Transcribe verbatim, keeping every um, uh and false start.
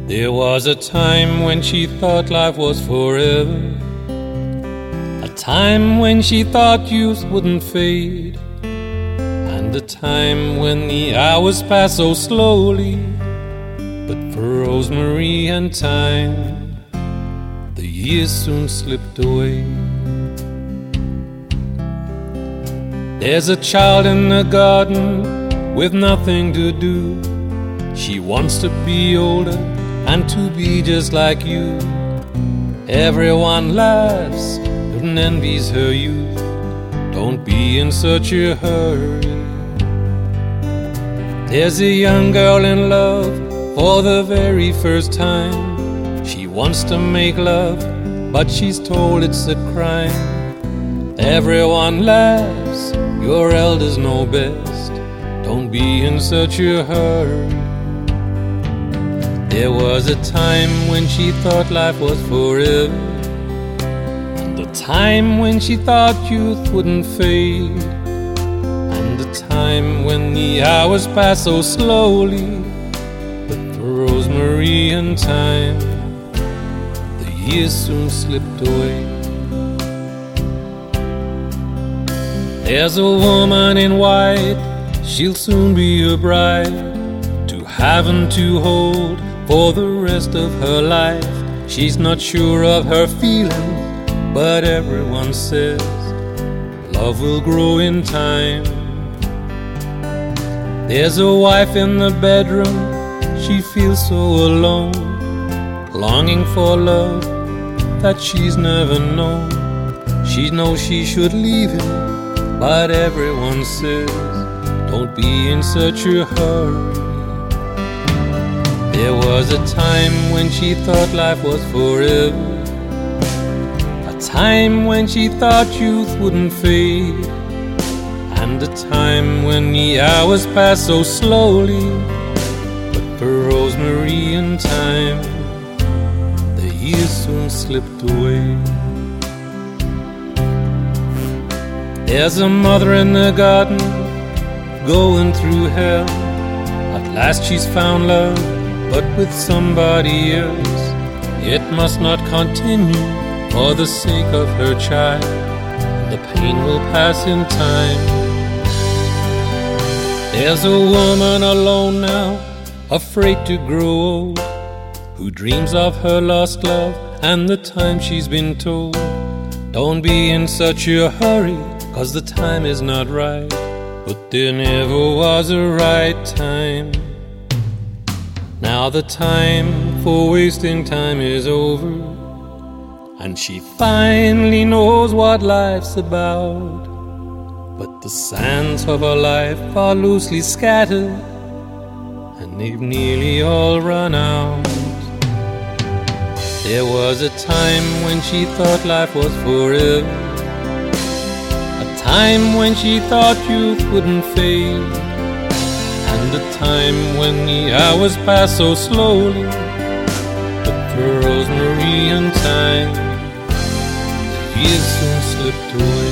There was a time when she thought life was forever, a time when she thought youth wouldn't fade, and a time when the hours passed so slowly. But for Rosemary and time, the years soon slipped away. There's a child in the garden with nothing to do. She wants to be older and to be just like you. Everyone laughs and envies her youth. Don't be in such a hurry. There's a young girl in love for the very first time. She wants to make love, but she's told it's a crime. Everyone laughs, your elders know best. Don't be in such a hurry. There was a time when she thought life was forever, and a time when she thought youth wouldn't fade, and a time when the hours passed so slowly. But for Rosemary and time, the years soon slipped away. There's a woman in white, she'll soon be a bride, to have and to hold for the rest of her life. She's not sure of her feelings, but everyone says love will grow in time. There's a wife in the bedroom, she feels so alone, longing for love that she's never known. She knows she should leave him, but everyone says don't be in such a hurry. There was a time when she thought life was forever, a time when she thought youth wouldn't fade, and a time when the hours passed so slowly. But for Rosemary and time, the years soon slipped away. There's a mother in the garden going through hell. At last she's found love, but with somebody else. It must not continue for the sake of her child, and the pain will pass in time. There's a woman alone now, afraid to grow old, who dreams of her lost love and the time she's been told. Don't be in such a hurry, 'cause the time is not right, but there never was a right time. Now the time for wasting time is over, and she finally knows what life's about. But the sands of her life are loosely scattered, and they've nearly all run out. There was a time when she thought life was forever, a time when she thought youth wouldn't fade, and a time when the hours passed so slowly. But for Rosemary and time, the years soon slipped away.